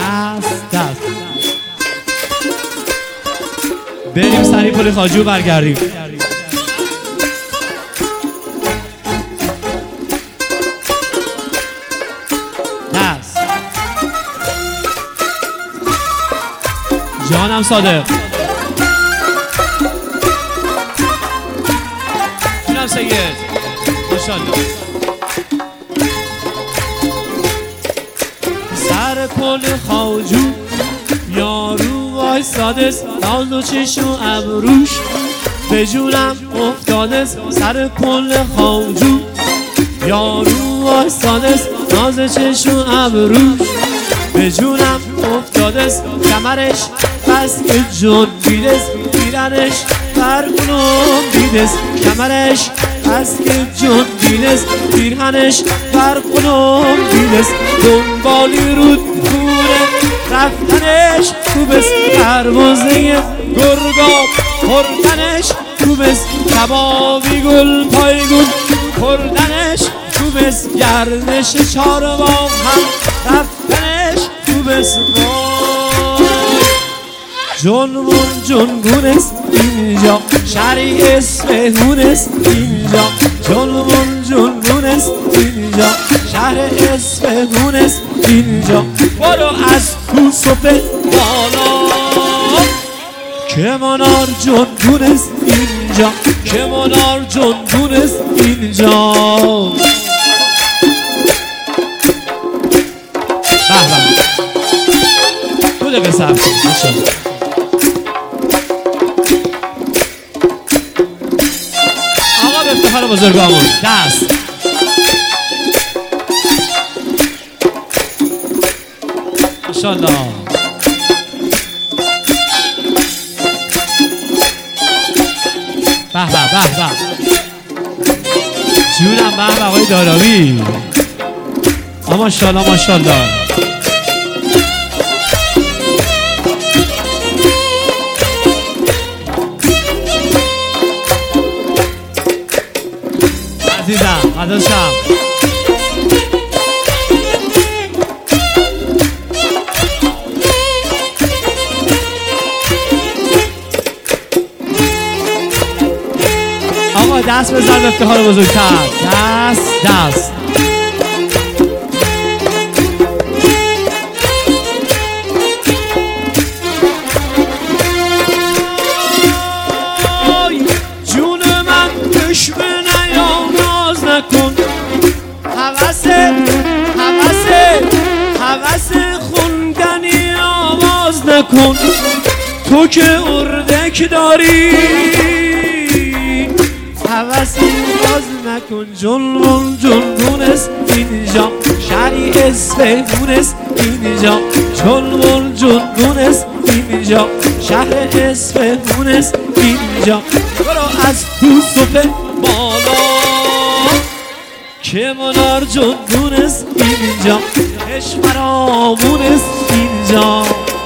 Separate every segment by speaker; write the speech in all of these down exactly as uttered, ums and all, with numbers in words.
Speaker 1: دست دست بریم سریع پل خواجو برگردیم. دست جانم صادق جونم سید ماشاءالله. سر پل خواجو یارو وایساده ناز و چشم و ابروش به جونم افتاده. سر پل خواجو یارو وایساده ناز و چشم و ابروش به جونم افتاده. کمرش بس که جون بیدست بیرنش برگونم بیدست. کمرش بس که جون بیدست بیرنش برگونم بیدست. دنبالی رود کوره رفتنش خوبست. پروازه گرگاب خوردنش خوبست. کبابی گل پای گل خوردنش خوبست. گردش چارباغ هم رفتنش خوبست. جنبون جنبونست اینجا شهری اصفهونست اینجا. جنبون جنبونست اینجا شهر اصفهونست اینجا. برو از کوسوفه بالا که منار جنبونست اینجا. که منار جنبونست اینجا. به به دو دقیقه صبر کنید. آقا به افتخار بزرگامون دست ماشاءالله. به به به به جونم به به آقای داراوی ماشاءالله ماشاءالله. عزیزم عزیزم آقا دست بزن به افتخار بزرگتر. دست دست جون من دشمن نیاز نکن. حوثه حوثه حوثه خوندنی آواز نکن. تو که اردک داری حوثی باز نکن. جنبون جنبونست اینجا شهری اصفهونست اینجا. جنبون جنبونست اینجا شهر اصفهونست اینجا. برو از کوسوفه بالا که منار جنبونست اینجا. عشق فرامونست اینجا.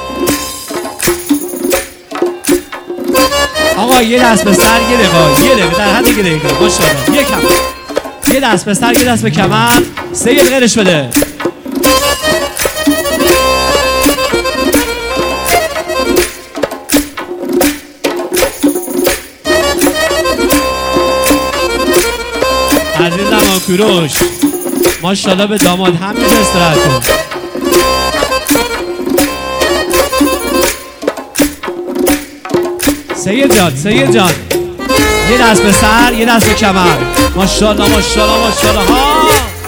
Speaker 1: آقا یه دست به سر یه دقیقه یه دقیقه در حد یه دقیقه ماشاءالله. یکم یه دست به سر یه دست به کمر سه یه غیرش بده. عزیزم آکوروش ماشاءالله به داماد همینجا استراحت کن. سید جان سید جان یه دست به سر یه دست به کمر ماشاءالله ماشاءالله ماشاءالله. ها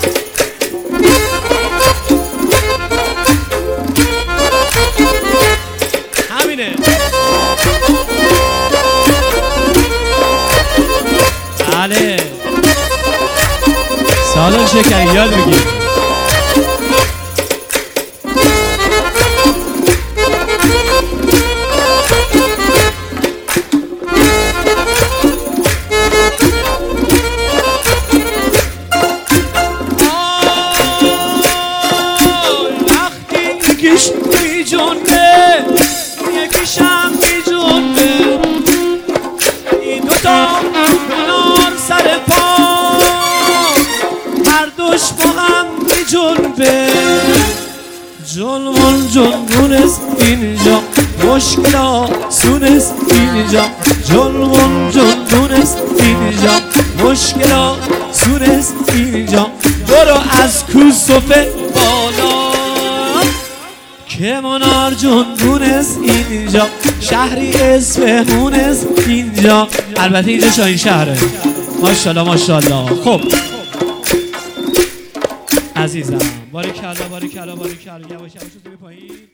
Speaker 1: همینه. بله سالن شکر یاد بگیر. یکیش بی جنبه یکیشم بی جنبه. این دوتا کنار سر پا هر دوش با هم بی جنبه. جلمون جنبونست اینجا مشکل آسونست اینجا جلمون جنبونست اینجا مشکل آسونست اینجا برو از کوسوفه بالا که منار جنبونست اینجا شهری اسفهونست اینجا البته اینجا شاهین شهره ماشاءالله ماشاءالله. خب عزیزم باریکلا باریکلا باریکلا یواش یواش بیا پایین.